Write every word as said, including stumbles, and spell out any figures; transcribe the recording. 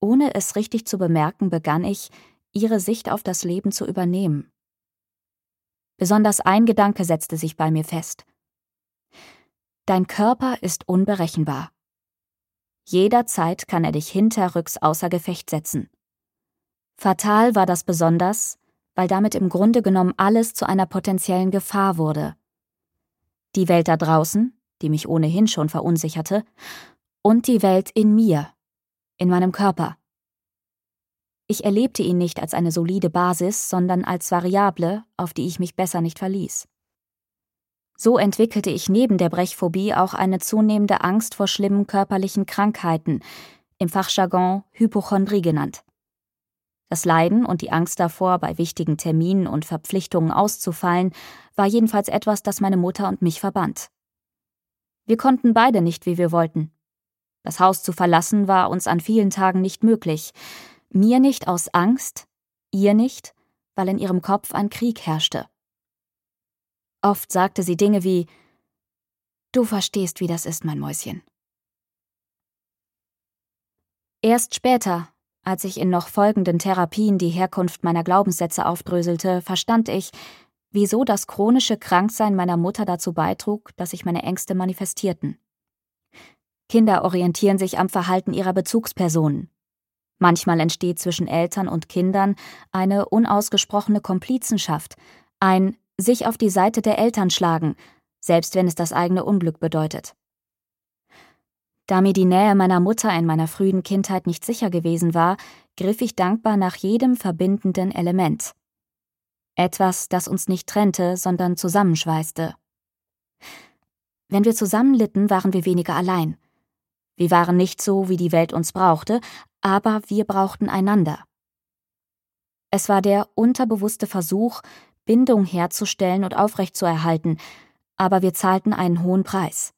ohne es richtig zu bemerken, begann ich, ihre Sicht auf das Leben zu übernehmen. Besonders ein Gedanke setzte sich bei mir fest. Dein Körper ist unberechenbar. Jederzeit kann er dich hinterrücks außer Gefecht setzen. Fatal war das besonders, weil damit im Grunde genommen alles zu einer potenziellen Gefahr wurde. Die Welt da draußen, die mich ohnehin schon verunsicherte, und die Welt in mir, in meinem Körper. Ich erlebte ihn nicht als eine solide Basis, sondern als Variable, auf die ich mich besser nicht verließ. So entwickelte ich neben der Brechphobie auch eine zunehmende Angst vor schlimmen körperlichen Krankheiten, im Fachjargon Hypochondrie genannt. Das Leiden und die Angst davor, bei wichtigen Terminen und Verpflichtungen auszufallen, war jedenfalls etwas, das meine Mutter und mich verband. Wir konnten beide nicht, wie wir wollten. Das Haus zu verlassen war uns an vielen Tagen nicht möglich. Mir nicht aus Angst, ihr nicht, weil in ihrem Kopf ein Krieg herrschte. Oft sagte sie Dinge wie: »Du verstehst, wie das ist, mein Mäuschen.« Erst später, als ich in noch folgenden Therapien die Herkunft meiner Glaubenssätze aufdröselte, verstand ich, wieso das chronische Kranksein meiner Mutter dazu beitrug, dass sich meine Ängste manifestierten. Kinder orientieren sich am Verhalten ihrer Bezugspersonen. Manchmal entsteht zwischen Eltern und Kindern eine unausgesprochene Komplizenschaft, ein sich auf die Seite der Eltern schlagen, selbst wenn es das eigene Unglück bedeutet. Da mir die Nähe meiner Mutter in meiner frühen Kindheit nicht sicher gewesen war, griff ich dankbar nach jedem verbindenden Element. Etwas, das uns nicht trennte, sondern zusammenschweißte. Wenn wir zusammen litten, waren wir weniger allein. Wir waren nicht so, wie die Welt uns brauchte, aber wir brauchten einander. Es war der unterbewusste Versuch, Bindung herzustellen und aufrechtzuerhalten, aber wir zahlten einen hohen Preis.